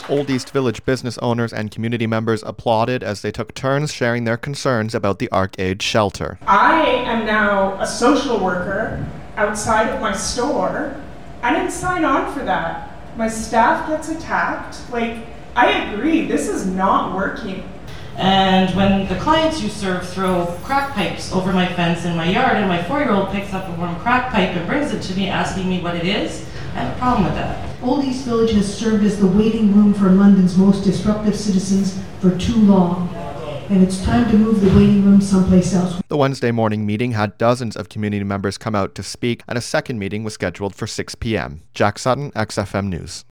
Old East Village business owners and community members applauded as they took turns sharing their concerns about the ArcAid shelter. I am now a social worker outside of my store. I didn't sign on for that. My staff gets attacked. I agree, this is not working. And when the clients you serve throw crack pipes over my fence in my yard and my 4-year-old picks up a warm crack pipe and brings it to me asking me what it is, I have a problem with that. Old East Village has served as the waiting room for London's most disruptive citizens for too long, and it's time to move the waiting room someplace else. The Wednesday morning meeting had dozens of community members come out to speak, and a second meeting was scheduled for 6 p.m. Jack Sutton, XFM News.